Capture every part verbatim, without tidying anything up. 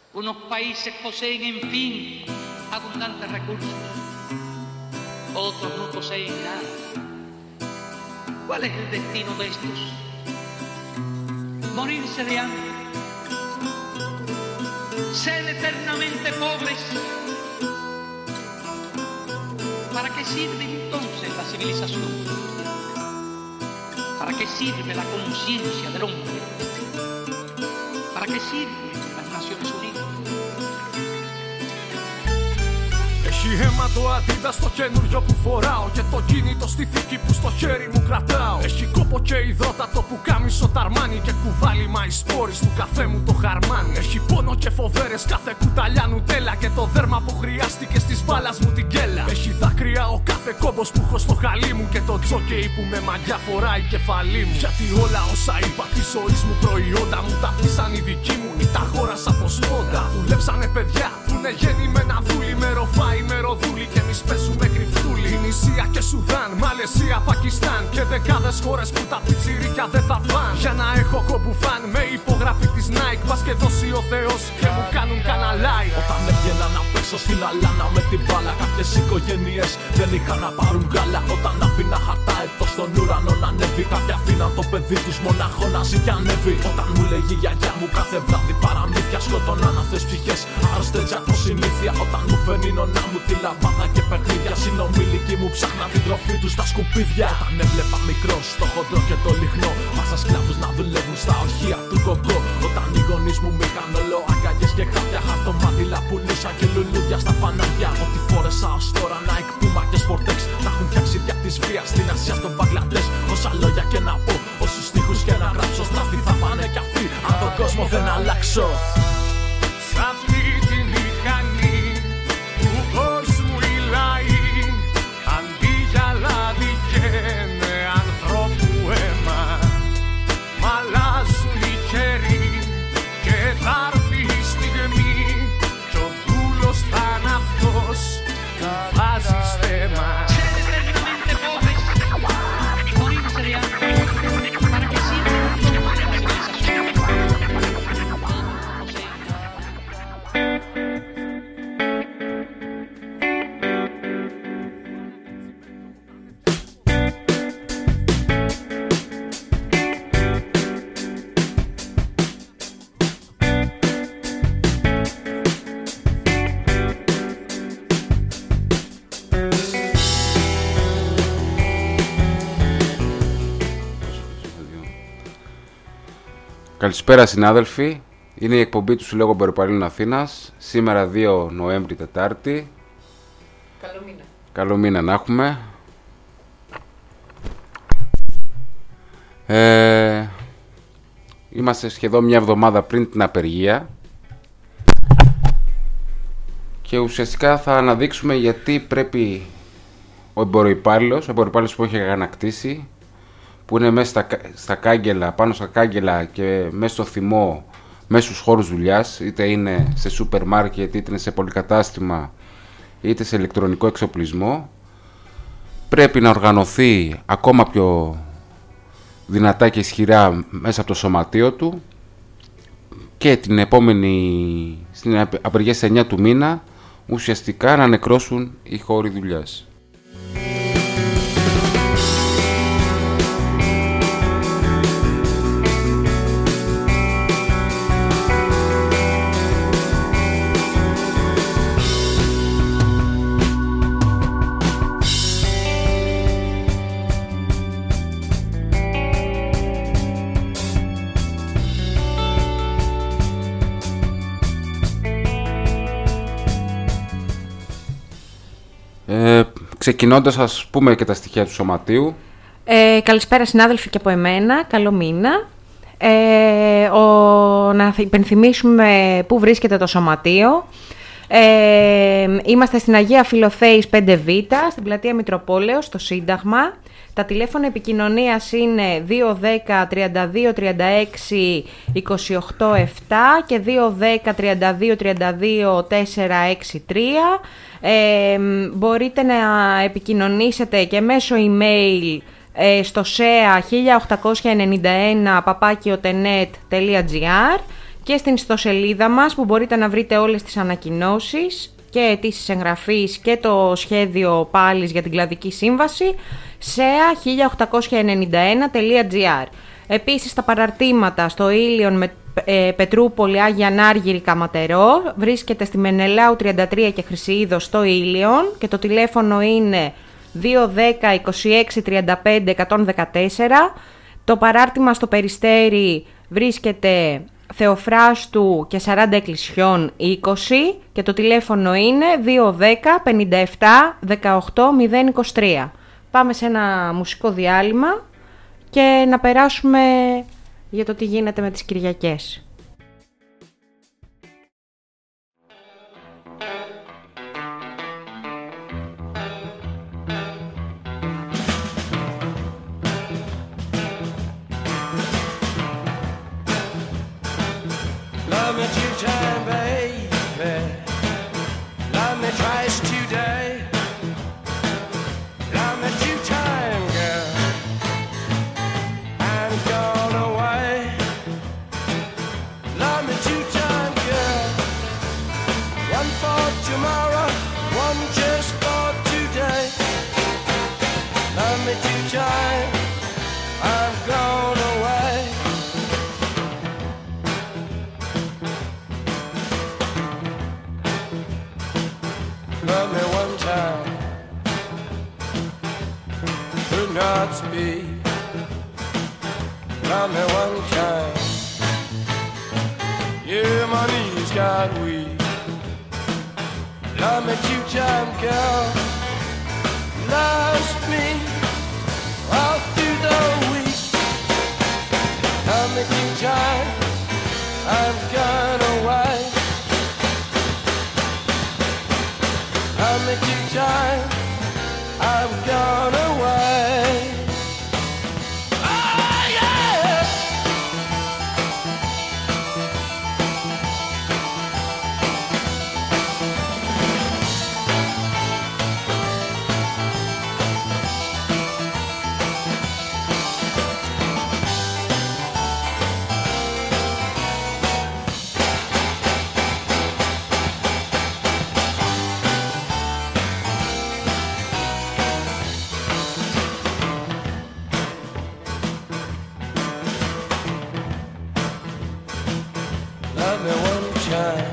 Unos países poseen, en fin, abundantes recursos, otros no poseen nada. ¿Cuál es el destino de estos? Morirse de hambre, ser eternamente pobres. ¿Para qué sirve entonces la civilización? ¿Para qué sirve la conciencia del hombre? ¿Para qué sirven las Naciones Unidas? Έχει αίμα το Adidas στο καινούριο που φοράω και το κίνητο στη θήκη που στο χέρι μου κρατάω. Έχει κόπο και υδρότατο που κάμισο ταρμάνι και κουβάλιμα οι σπόρες του καφέ μου το χαρμάνι. Έχει πόνο και φοβέρες κάθε κουταλιά νουτέλα και το δέρμα που χρειάστηκε στις μπάλας μου την κέλα. Έχει δάκρυα ο κάθε κόμπος που έχω στο χαλί μου και το τζόκεϊ που με μαγιά φοράει κεφαλή μου. Γιατί όλα όσα είπα τη ζωής μου προϊόντα μου τα αφήσαν οι δικοί μου ή τα αγόρασα από σπόντα. Δουλέψανε παιδιά που είναι γεννημένα δούλοι με ροφάι με ροδούλη και εμείς παίζουμε κρυφτούλη. Ινησία και Σουδάν, Μαλαισία, Πακιστάν και δεκάδες χώρες που τα πιτσιρίκια δεν θα φαν. Για να έχω κομπουφάν με υπογραφή της Nike, πας και δώσει ο Θεός και μου κάνουν κανένα like. Όταν έβγαινα να παίξω στην αλάνα με την μπάλα, κάποιες οικογένειες δεν είχαν να πάρουν γάλα. Όταν άφηνα χαρτά έτω στον ουρανό να ανέβει, κάποιοι αφήναν το παιδί τους μονάχο να ζει και ανέβει. Όταν μου λέγει η γιαγιά μου κάθε βράδυ παραμύθια, σκοτώναν αυτές ψυχές άρρωστες από συνήθεια. Όταν μου φέρνει η νονά μου τη λαμπάδα και παιχνίδια, συνομιλικοί μου ψάχναν την τροφή τους στα σκουπίδια. Όταν έβλεπα μικρός το χοντρό και το λιχνό, μάσα σκλάβους να δουλεύουν στα ορχεία του κογκό. Όταν οι γονείς μου μ' είχαν όλο αγκαλιές και χάπια, χαρτομάτιλα πουλούσα και λουλούδια στα φανάρια. Ό,τι φόρεσα ως τώρα, Nike, Puma και Sportex, τα έχουν φτιάξει δια της βίας στην Ασία, στον Μπαγκλαντές. Όσα λόγια και να πω, όσους στίχους και να γράψω, στραφή θα πάνε κι αυτοί αν τον κόσμο δεν αλλάξω. Σ' αυτή τη μηχανή του κόσμου οι λαοί, αντί για λάδι καίνε ανθρώπου αίμα. Μ' αλλάζουν οι καιροί και θα έρθει η στιγμή κι ο δούλος θα είναι αυτός που βάζει στέμα. Καλησπέρα συνάδελφοι, είναι η εκπομπή του Συλλόγου Εμποροπαλλήλων Αθήνας. Σήμερα δύο Νοέμβρη Τετάρτη. Καλό μήνα. Καλό μήνα να έχουμε. ε, Είμαστε σχεδόν μια εβδομάδα πριν την απεργία και ουσιαστικά θα αναδείξουμε γιατί πρέπει ο εμποροϊπάλληλος, ο εμποροϊπάλληλος που έχει αγανακτήσει, που είναι μέσα στα, στα κάγκελα, πάνω στα κάγκελα και μέσα στο θυμό, μέσα στους χώρους δουλειάς, είτε είναι σε σούπερ μάρκετ, είτε είναι σε πολυκατάστημα, είτε σε ηλεκτρονικό εξοπλισμό, πρέπει να οργανωθεί ακόμα πιο δυνατά και ισχυρά μέσα από το σωματείο του και την επόμενη, στην απεργία στις εννιά του μήνα, ουσιαστικά να νεκρώσουν οι χώροι δουλειάς. Ε, ξεκινώντας, ας πούμε και τα στοιχεία του σωματείου. Ε, καλησπέρα συνάδελφοι και από εμένα, καλό μήνα. Ε, ο, να υπενθυμίσουμε πού βρίσκεται το σωματείο. Ε, είμαστε στην Αγία Φιλοθέης πέντε β, στην πλατεία Μητροπόλεως, στο Σύνταγμα. Τα τηλέφωνα επικοινωνίας είναι δύο ένα μηδέν τριάντα δύο τριάντα έξι είκοσι οκτώ επτά και δύο ένα μηδέν τριάντα δύο τριάντα δύο τέσσερα έξι τρία. Ε, μπορείτε να επικοινωνήσετε και μέσω email ε, στο σεα χίλια οκτακόσια ενενήντα ένα παπάκι οτενετ τελεία τζι άρ και στην ιστοσελίδα μας που μπορείτε να βρείτε όλες τις ανακοινώσεις και αιτήσεις εγγραφής και το σχέδιο πάλης για την κλαδική σύμβαση σεα χίλια οκτακόσια ενενήντα ένα τελεία τζι άρ. Επίσης τα παραρτήματα στο Ήλιον με ε, Πετρούπολη, Άγια Ανάργυρη, Καματερό βρίσκεται στη Μενελάου τριάντα τρία και Χρυσιείδο στο Ήλιον και το τηλέφωνο είναι δύο δέκα είκοσι έξι τριάντα πέντε εκατόν δεκατέσσερα. Το παράρτημα στο Περιστέρι βρίσκεται Θεοφράστου και σαράντα Εκκλησιών είκοσι και το τηλέφωνο είναι δύο δέκα πενήντα επτά δεκαοκτώ μηδέν είκοσι τρία. Πάμε σε ένα μουσικό διάλειμμα και να περάσουμε για το τι γίνεται με τις Κυριακές. Love me two time, baby. Love me twice today. Love me two time, girl. I'm gone away. Love me two time, girl. One for tomorrow, one just for today. Love me two time. I'm gone away. Love me one time, could not speak. Love me one time, yeah, my knees got weak. Love me two time, girl, lost me all through the week. Love me two time, I'm gone away. Love me two time, I've gone away. Oh yeah. Love me one time,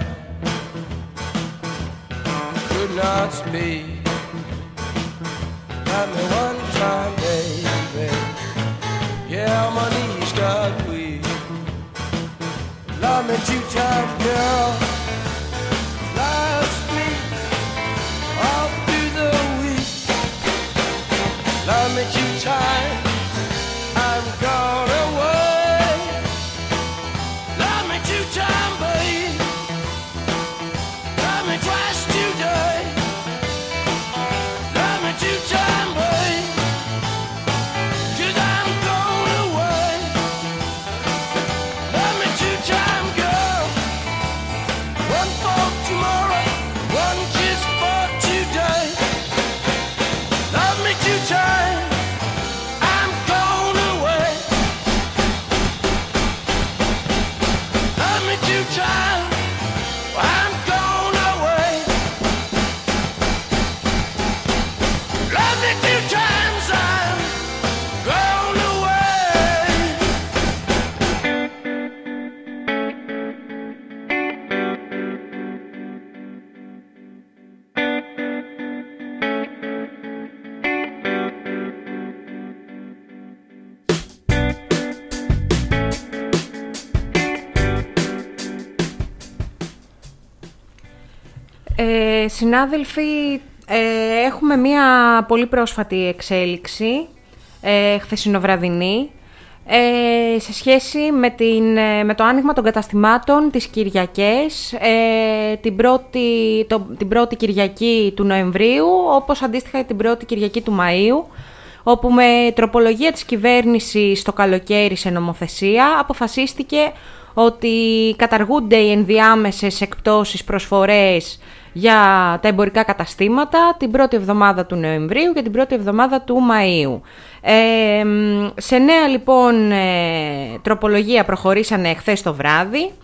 could not speak. Love me one time, baby. Yeah, my knees got weak. Love me two time, girl. Lost me all through the week. Love me two time, I'm gone away. Love me two time, babe. Love me twice today. Love me two time, babe. 'Cause I'm going away. Love me two time, girl. One for tomorrow, one kiss for today. Love me two time, I'm going away. Love me two time, I'm going away. Love me two times, I'm going away. Ε, συνάδελφοι, ε, έχουμε μία πολύ πρόσφατη εξέλιξη, ε, χθεσινοβραδινή, ε, σε σχέση με, την, ε, με το άνοιγμα των καταστημάτων τις Κυριακές, ε, την, πρώτη, το, την πρώτη Κυριακή του Νοεμβρίου, όπως αντίστοιχα την πρώτη Κυριακή του Μαΐου, όπου με τροπολογία της κυβέρνησης το καλοκαίρι σε νομοθεσία αποφασίστηκε ότι καταργούνται οι ενδιάμεσες εκπτώσεις προσφορές για τα εμπορικά καταστήματα την πρώτη εβδομάδα του Νοεμβρίου και την πρώτη εβδομάδα του Μαΐου. Ε, σε νέα λοιπόν ε, τροπολογία προχωρήσανε χθες το βράδυ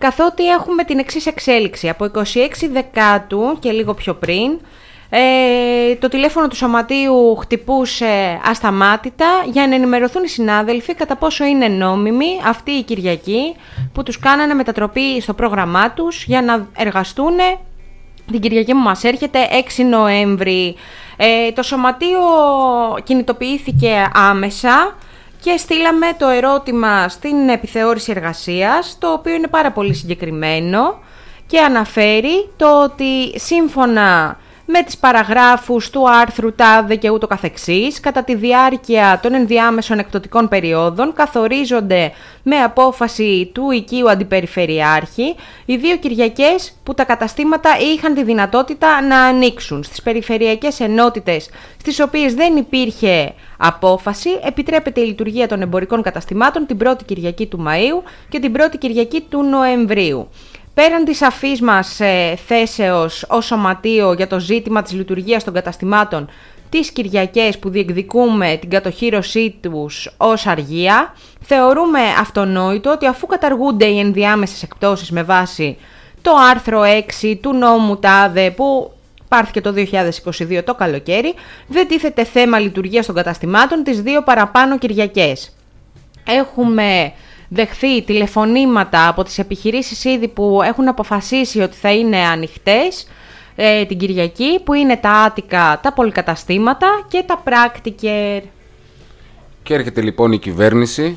καθότι έχουμε την εξής εξέλιξη. Από είκοσι έξι Δεκάτου και λίγο πιο πριν, ε, το τηλέφωνο του Σωματείου χτυπούσε ασταμάτητα για να ενημερωθούν οι συνάδελφοι κατά πόσο είναι νόμιμη αυτή η Κυριακή που τους κάνανε μετατροπή στο πρόγραμμά τους για να εργαστούν την Κυριακή που μας έρχεται έξι Νοέμβρη. Ε, το Σωματείο κινητοποιήθηκε άμεσα και στείλαμε το ερώτημα στην επιθεώρηση εργασίας, το οποίο είναι πάρα πολύ συγκεκριμένο και αναφέρει το ότι σύμφωνα με τις παραγράφους του άρθρου τάδε και ούτω καθεξής, κατά τη διάρκεια των ενδιάμεσων εκπτωτικών περιόδων καθορίζονται με απόφαση του οικείου αντιπεριφερειάρχη οι δύο Κυριακές που τα καταστήματα είχαν τη δυνατότητα να ανοίξουν. Στις περιφερειακές ενότητες στις οποίες δεν υπήρχε απόφαση, επιτρέπεται η λειτουργία των εμπορικών καταστημάτων την πρώτη Κυριακή του Μαΐου και την πρώτη Κυριακή του Νοεμβρίου. Πέραν της σαφής μας ε, θέσεως ως Σωματείο για το ζήτημα της λειτουργίας των καταστημάτων τις Κυριακές που διεκδικούμε την κατοχύρωσή τους ως αργία, θεωρούμε αυτονόητο ότι αφού καταργούνται οι ενδιάμεσες εκπτώσεις με βάση το άρθρο έξι του νόμου ΤΑΔΕ που πάρθηκε το δύο χιλιάδες είκοσι δύο το καλοκαίρι, δεν τίθεται θέμα λειτουργίας των καταστημάτων τις δύο παραπάνω Κυριακές. Έχουμε δεχθεί τηλεφωνήματα από τις επιχειρήσεις ήδη που έχουν αποφασίσει ότι θα είναι ανοιχτές ε, την Κυριακή, που είναι τα άτικα, τα πολυκαταστήματα και τα πράκτικερ. Και έρχεται λοιπόν η κυβέρνηση,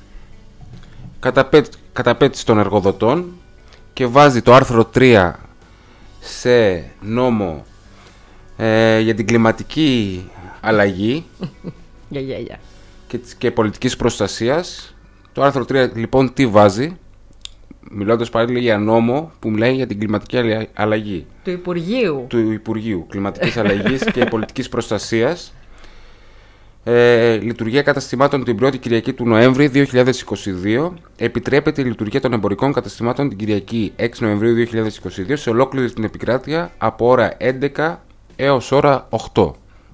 καταπέτηση των εργοδοτών και βάζει το άρθρο τρία σε νόμο ε, για την κλιματική αλλαγή yeah, yeah, yeah. και, και πολιτικής προστασίας. Το άρθρο τρία λοιπόν τι βάζει, μιλώντας πάλι για νόμο που μιλάει για την κλιματική αλλαγή. Του Υπουργείου. Του Υπουργείου Κλιματικής Αλλαγής και Πολιτικής Προστασίας. Ε, λειτουργία καταστημάτων την πρώτη Κυριακή του Νοέμβρη δύο χιλιάδες είκοσι δύο. Επιτρέπεται η λειτουργία των εμπορικών καταστημάτων την Κυριακή έξι Νοεμβρίου δύο χιλιάδες είκοσι δύο σε ολόκληρη την επικράτεια από ώρα έντεκα έως ώρα οκτώ.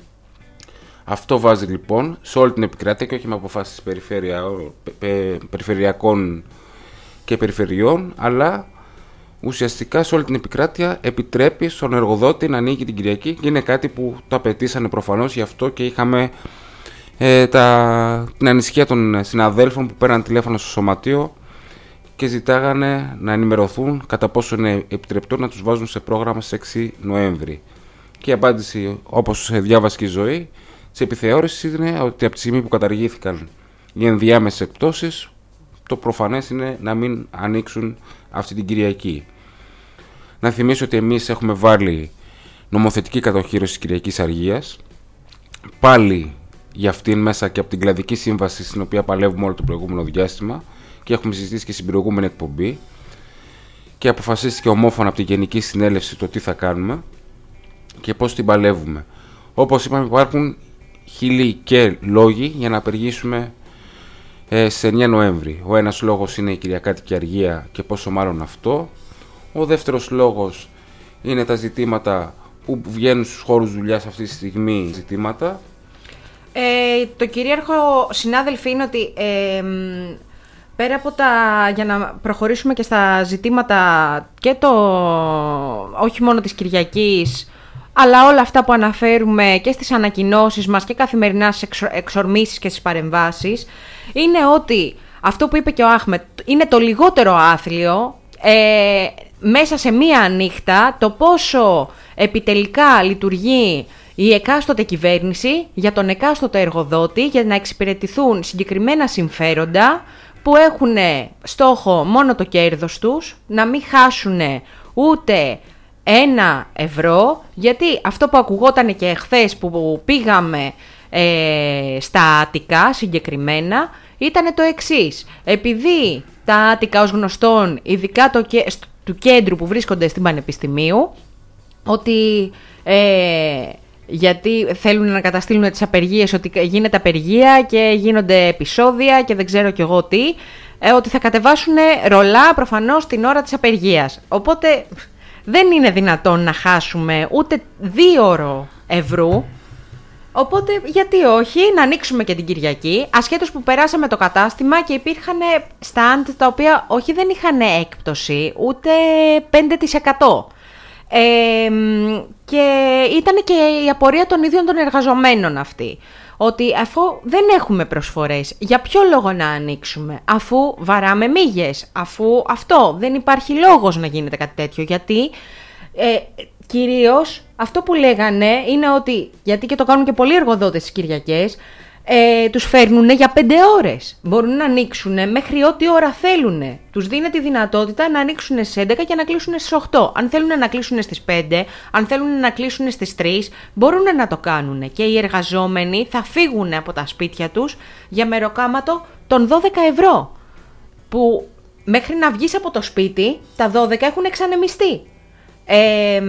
Αυτό βάζει λοιπόν σε όλη την επικράτεια και όχι με αποφάσεις περιφέρεια, πε, περιφερειακών και περιφερειών, αλλά ουσιαστικά σε όλη την επικράτεια επιτρέπει στον εργοδότη να ανοίγει την Κυριακή και είναι κάτι που το απαιτήσανε προφανώς, γι' αυτό και είχαμε ε, τα, την ανησυχία των συναδέλφων που πέραν τηλέφωνο στο Σωματείο και ζητάγανε να ενημερωθούν κατά πόσο είναι επιτρεπτό να τους βάζουν σε πρόγραμμα στις έξι Νοέμβρη. Και η απάντηση, όπως διάβασε και η Ζωή, της επιθεώρησης είναι ότι από τη στιγμή που καταργήθηκαν οι ενδιάμεσες εκπτώσεις, το προφανές είναι να μην ανοίξουν αυτή την Κυριακή. Να θυμίσω ότι εμείς έχουμε βάλει νομοθετική κατοχύρωση της Κυριακής Αργίας, πάλι για αυτήν μέσα και από την κλαδική σύμβαση στην οποία παλεύουμε όλο το προηγούμενο διάστημα και έχουμε συζητήσει και στην προηγούμενη εκπομπή και αποφασίστηκε ομόφωνα από τη Γενική Συνέλευση το τι θα κάνουμε και πώς την παλεύουμε. Όπως είπαμε, υπάρχουν χίλιοι και λόγοι για να απεργήσουμε ε, στις εννιά Νοέμβρη. Ο ένας λόγος είναι η Κυριακάτικη Αργία και πόσο μάλλον αυτό. Ο δεύτερος λόγος είναι τα ζητήματα που βγαίνουν στους χώρους δουλειάς αυτή τη στιγμή ζητήματα. Ε, το κυρίαρχο, συνάδελφοι, είναι ότι ε, πέρα από τα, για να προχωρήσουμε και στα ζητήματα και το, όχι μόνο της Κυριακής, αλλά όλα αυτά που αναφέρουμε και στις ανακοινώσεις μας και καθημερινά στις εξο, εξορμήσεις και στις παρεμβάσεις, είναι ότι αυτό που είπε και ο Άχμετ είναι το λιγότερο άθλιο ε, μέσα σε μία νύχτα το πόσο επιτελικά λειτουργεί η εκάστοτε κυβέρνηση για τον εκάστοτε εργοδότη για να εξυπηρετηθούν συγκεκριμένα συμφέροντα που έχουν στόχο μόνο το κέρδος τους, να μην χάσουν ούτε ένα ευρώ, γιατί αυτό που ακουγόταν και εχθές που πήγαμε ε, στα Άτικα συγκεκριμένα ήταν το εξής. Επειδή τα Άτικα ως γνωστόν, ειδικά το, του κέντρου που βρίσκονται στην Πανεπιστημίου, ότι ε, γιατί θέλουν να καταστήλουν τις απεργίες, ότι γίνεται απεργία και γίνονται επεισόδια και δεν ξέρω κι εγώ τι, ε, ότι θα κατεβάσουν ρολά προφανώς την ώρα της απεργίας. Οπότε δεν είναι δυνατόν να χάσουμε ούτε δύο ώρο ευρώ Οπότε, γιατί όχι, να ανοίξουμε και την Κυριακή, ασχέτως που περάσαμε το κατάστημα και υπήρχαν stand τα οποία όχι δεν είχαν έκπτωση, ούτε πέντε τοις εκατό. Ε, και ήταν και η απορία των ίδιων των εργαζομένων αυτή. Ότι αφού δεν έχουμε προσφορές, για ποιο λόγο να ανοίξουμε, αφού βαράμε μύγες, αφού αυτό, δεν υπάρχει λόγος να γίνεται κάτι τέτοιο, γιατί... Ε, Κυρίως αυτό που λέγανε είναι ότι, γιατί και το κάνουν και πολλοί εργοδότες στις Κυριακές, ε, τους φέρνουν για πέντε ώρες. Μπορούν να ανοίξουν μέχρι ό,τι ώρα θέλουν. Τους δίνει τη δυνατότητα να ανοίξουν στις έντεκα και να κλείσουν στις οκτώ. Αν θέλουν να κλείσουν στις πέντε, αν θέλουν να κλείσουν στις τρεις, μπορούν να το κάνουν. Και οι εργαζόμενοι θα φύγουν από τα σπίτια τους για μεροκάματο των δώδεκα ευρώ. Που μέχρι να βγεις από το σπίτι, τα δώδεκα έχουν εξανεμιστεί. Ε,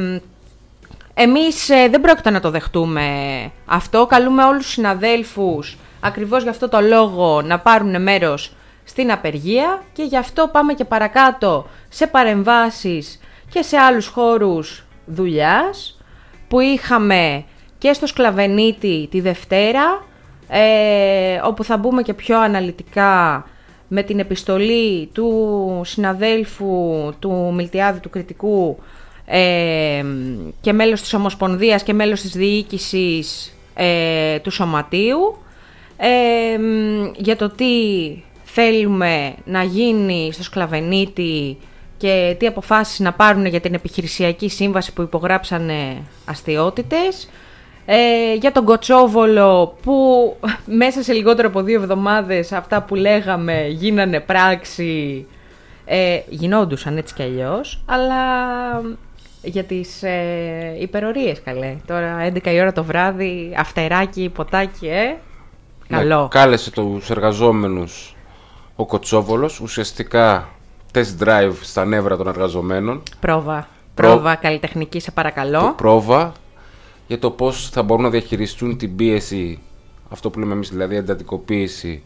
εμείς ε, δεν πρόκειται να το δεχτούμε αυτό. Καλούμε όλους τους συναδέλφους ακριβώς για αυτό το λόγο να πάρουν μέρος στην απεργία και γι' αυτό πάμε και παρακάτω σε παρεμβάσεις και σε άλλους χώρους δουλειάς που είχαμε και στο Σκλαβενίτη τη Δευτέρα, ε, όπου θα μπούμε και πιο αναλυτικά με την επιστολή του συναδέλφου του Μιλτιάδη του Κρητικού ε, και μέλος της Ομοσπονδίας και μέλος της διοίκησης ε, του Σωματείου ε, για το τι θέλουμε να γίνει στο Σκλαβενίτη και τι αποφάσεις να πάρουν για την επιχειρησιακή σύμβαση που υπογράψανε αστιότητες. Ε, για τον Κοτσόβολο που μέσα σε λιγότερο από δύο εβδομάδες αυτά που λέγαμε γίνανε πράξη, ε, γινόντουσαν έτσι κι αλλιώς, αλλά για τις ε, υπερορίες καλέ. Τώρα έντεκα η ώρα το βράδυ, αυτεράκι, ποτάκι, ε, καλό. Ναι, κάλεσε τους εργαζόμενους ο Κοτσόβολος, ουσιαστικά test drive στα νεύρα των εργαζομένων. Πρόβα, Προ... πρόβα καλλιτεχνική σε παρακαλώ. Πρόβα για το πώς θα μπορούν να διαχειριστούν την πίεση, αυτό που λέμε εμείς δηλαδή εντατικοποίηση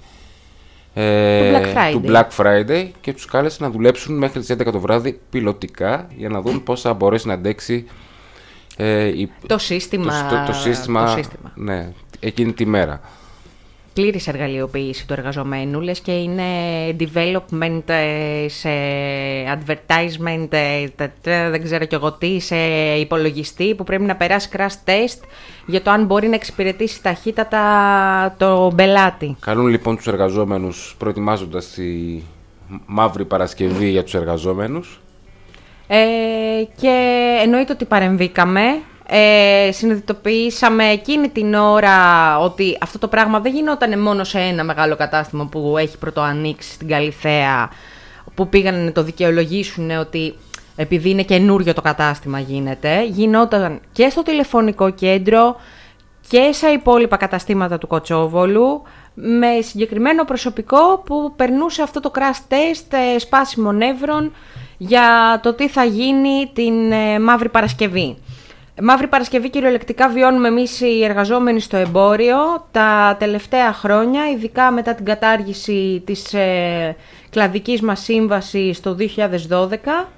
ε, του, Black Friday. του Black Friday, και τους κάλεσε να δουλέψουν μέχρι τις έντεκα το βράδυ πιλωτικά για να δουν πώς θα μπορέσει να αντέξει ε, η, το, σύστημα, το, το, το, σύστημα, το σύστημα ναι, εκείνη τη μέρα. Πλήρης εργαλειοποίηση του εργαζομένου, λες και είναι development σε advertisement, δεν ξέρω κι εγώ τι, σε υπολογιστή που πρέπει να περάσει crash test για το αν μπορεί να εξυπηρετήσει ταχύτατα το πελάτη. Καλούν λοιπόν τους εργαζόμενους, προετοιμάζοντας τη Μαύρη Παρασκευή για τους εργαζόμενους. Ε, και εννοείται ότι παρεμβήκαμε. Ε, συνειδητοποιήσαμε εκείνη την ώρα ότι αυτό το πράγμα δεν γινόταν μόνο σε ένα μεγάλο κατάστημα που έχει πρωτοανοίξει στην Καλιθέα, που πήγαν να το δικαιολογήσουν ότι επειδή είναι καινούριο το κατάστημα γίνεται. Γινόταν και στο τηλεφωνικό κέντρο και σε υπόλοιπα καταστήματα του Κοτσόβολου, με συγκεκριμένο προσωπικό που περνούσε αυτό το crash test ε, σπάσιμο νεύρων για το τι θα γίνει την ε, Μαύρη Παρασκευή. Μαύρη Παρασκευή κυριολεκτικά βιώνουμε εμείς οι εργαζόμενοι στο εμπόριο τα τελευταία χρόνια, ειδικά μετά την κατάργηση της ε, κλαδικής μας σύμβασης το δύο χιλιάδες δώδεκα,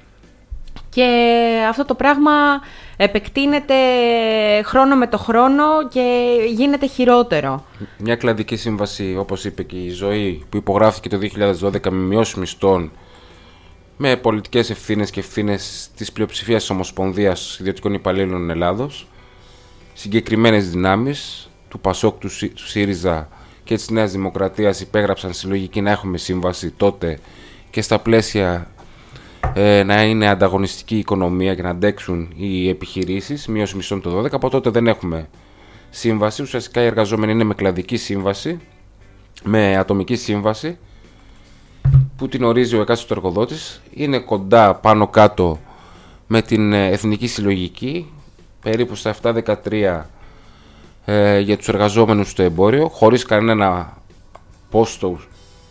και αυτό το πράγμα επεκτείνεται χρόνο με το χρόνο και γίνεται χειρότερο. Μια κλαδική σύμβαση, όπως είπε και η Ζωή, που υπογράφηκε το δύο χιλιάδες δώδεκα με μειώσεις μισθών, με πολιτικές ευθύνες και ευθύνες της πλειοψηφίας της Ομοσπονδίας Ιδιωτικών Υπαλλήλων Ελλάδος, συγκεκριμένες δυνάμεις του ΠΑΣΟΚ, του, του ΣΥΡΙΖΑ και της Νέας Δημοκρατίας υπέγραψαν συλλογική να έχουμε σύμβαση τότε και στα πλαίσια ε, να είναι ανταγωνιστική η οικονομία και να αντέξουν οι επιχειρήσεις, μείωση μισθών το δώδεκα. Από τότε δεν έχουμε σύμβαση. Ουσιαστικά οι εργαζόμενοι είναι με κλαδική σύμβαση, με ατομική σύμβαση, που την ορίζει ο εκάστοτε εργοδότης, είναι κοντά πάνω κάτω με την εθνική συλλογική, περίπου στα επτά δεκατρία ε, για τους εργαζόμενους στο εμπόριο, χωρίς κανένα πόστο,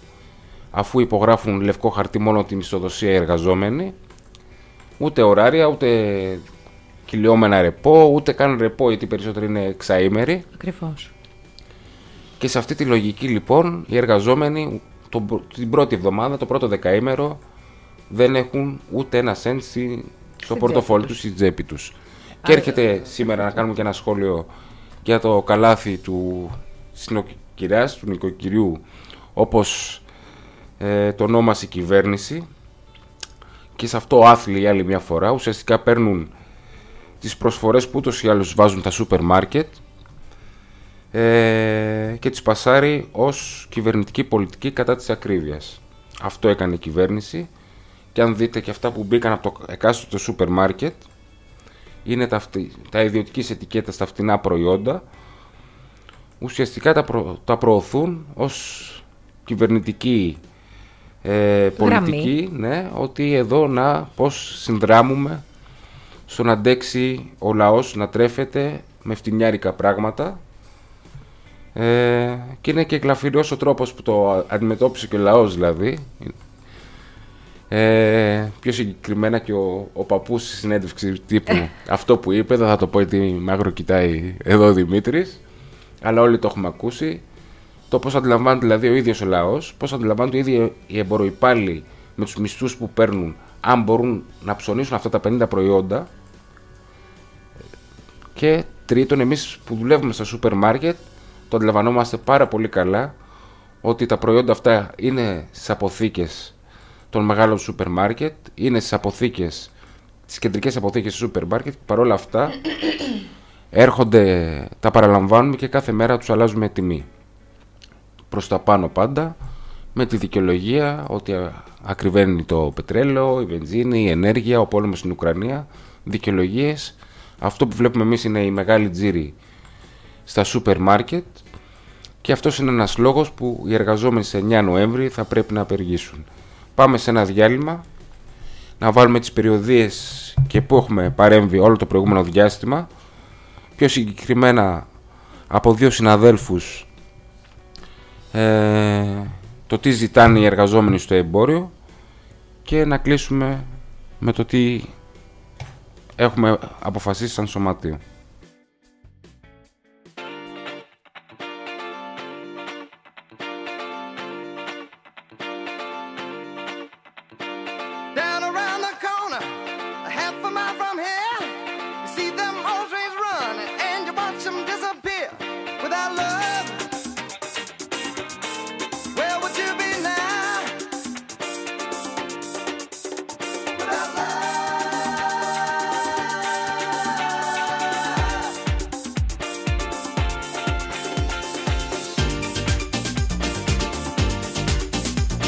αφού υπογράφουν λευκό χαρτί μόνο τη μισθοδοσία οι εργαζόμενοι, ούτε ωράρια, ούτε κυλιόμενα ρεπό, ούτε καν ρεπό, γιατί περισσότεροι είναι εξαήμεροι. Ακριβώς. Και σε αυτή τη λογική λοιπόν οι εργαζόμενοι Το, την πρώτη εβδομάδα, το πρώτο δεκαήμερο, δεν έχουν ούτε ένα σέντ στο πορτοφόλι τους, στην τσέπη τους. Και έρχεται σήμερα να κάνουμε και ένα σχόλιο για το καλάθι του νοικοκυριάς, του νοικοκυριού, όπως ε, το ονόμασε η κυβέρνηση, και σε αυτό άθλοι άλλη μια φορά. Ουσιαστικά παίρνουν τις προσφορές που ούτως ή άλλως βάζουν τα σούπερ μάρκετ ε, και τις πασάρει ως κυβερνητική πολιτική κατά της ακρίβειας. Αυτό έκανε η κυβέρνηση, και αν δείτε και αυτά που μπήκαν από το εκάστοτε σούπερ μάρκετ, είναι τα, τα ιδιωτικής ετικέτα στα φτηνά προϊόντα, ουσιαστικά τα, προ, τα προωθούν ως κυβερνητική ε, πολιτική, ναι, ότι εδώ να πώς συνδράμουμε στο να αντέξει ο λαός να τρέφεται με φτηνιάρικα πράγματα, ε, και είναι και γλαφυρός ο τρόπος που το αντιμετώπισε και ο λαός, δηλαδή. Ε, πιο συγκεκριμένα και ο, ο παππούς στη συνέντευξη τύπου αυτό που είπε, δεν θα το πω γιατί με αγροκοιτάει εδώ ο Δημήτρης, αλλά όλοι το έχουμε ακούσει, το πώς αντιλαμβάνεται δηλαδή ο ίδιος ο λαός, πώς αντιλαμβάνεται ο ίδιο οι εμποροϊπάλληλοι με τους μισθούς που παίρνουν, αν μπορούν να ψωνίσουν αυτά τα πενήντα προϊόντα. Και τρίτον, εμείς που δουλεύουμε στα σούπερ μάρκετ το αντιλαμβανόμαστε πάρα πολύ καλά ότι τα προϊόντα αυτά είναι στις αποθήκες των μεγάλων σούπερ μάρκετ, είναι στις αποθήκες, στις κεντρικές αποθήκες του σούπερ μάρκετ, και παρόλα αυτά έρχονται, τα παραλαμβάνουμε και κάθε μέρα τους αλλάζουμε τιμή προς τα πάνω, πάντα με τη δικαιολογία ότι ακριβένει το πετρέλαιο, η βενζίνη, η ενέργεια, ο πόλεμος στην Ουκρανία. Δικαιολογίες. Αυτό που βλέπουμε εμείς είναι η μεγάλη τζίρη στα σούπερ μάρκετ, και αυτός είναι ένας λόγος που οι εργαζόμενοι σε εννιά Νοέμβρη θα πρέπει να απεργήσουν. Πάμε σε ένα διάλειμμα, να βάλουμε τις περιοδίες και που έχουμε παρέμβει όλο το προηγούμενο διάστημα, πιο συγκεκριμένα από δύο συναδέλφους, ε, το τι ζητάνε οι εργαζόμενοι στο εμπόριο, και να κλείσουμε με το τι έχουμε αποφασίσει σαν σωματείο.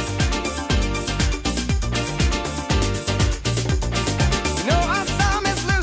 You know our time is losing.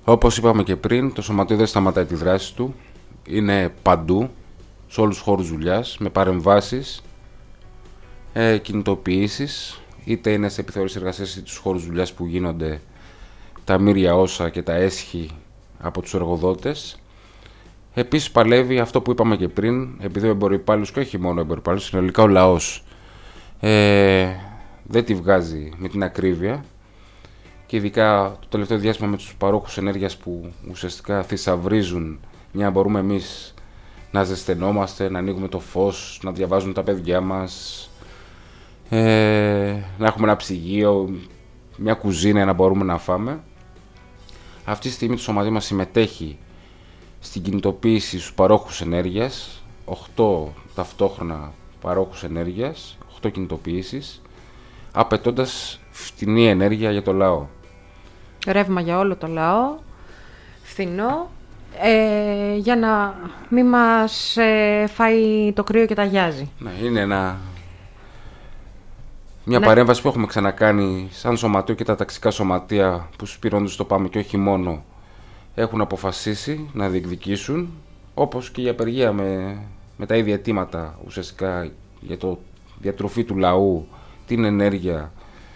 Όπως είπαμε και πριν, το σωματείο δεν σταματάει τη δράση του. Είναι παντού, σε όλους τους χώρους δουλειάς, με παρεμβάσεις, ε, κινητοποιήσεις, είτε είναι σε επιθεωρήσεις εργασίας ή τους χώρους δουλειάς που γίνονται τα μοίρια όσα και τα έσχη από τους εργοδότες. Επίσης παλεύει αυτό που είπαμε και πριν, επειδή ο εμποροϊπάλληλος, και όχι μόνο ο εμποροϊπάλληλος, συνολικά ο λαός ε, δεν τη βγάζει με την ακρίβεια, και ειδικά το τελευταίο διάστημα με τους παρόχους ενέργειας που ουσιαστικά θησαυρίζουν μια να μπορούμε εμείς να ζεσθενόμαστε, να ανοίγουμε το φως, να διαβάζουν τα παιδιά μας, ε, να έχουμε ένα ψυγείο, μια κουζίνα να μπορούμε να φάμε. Αυτή τη στιγμή το σωματείο μας συμμετέχει στην κινητοποίηση στους παρόχους ενέργειας, οκτώ ταυτόχρονα παρόχους ενέργειας, οκτώ κινητοποιήσεις, απαιτώντας φτηνή ενέργεια για το λαό. Ρεύμα για όλο το λαό, φθηνό, ε, για να μην μας ε, φάει το κρύο και τα γιάζει. Ναι, είναι ένα... μια ναι. παρέμβαση που έχουμε ξανακάνει σαν σωματείο, και τα ταξικά σωματεία που σπηρώνουν στο ΠΑΜ και όχι μόνο έχουν αποφασίσει να διεκδικήσουν, όπως και η απεργία με, με τα ίδια αιτήματα ουσιαστικά για το διατροφή του λαού, την ενέργεια,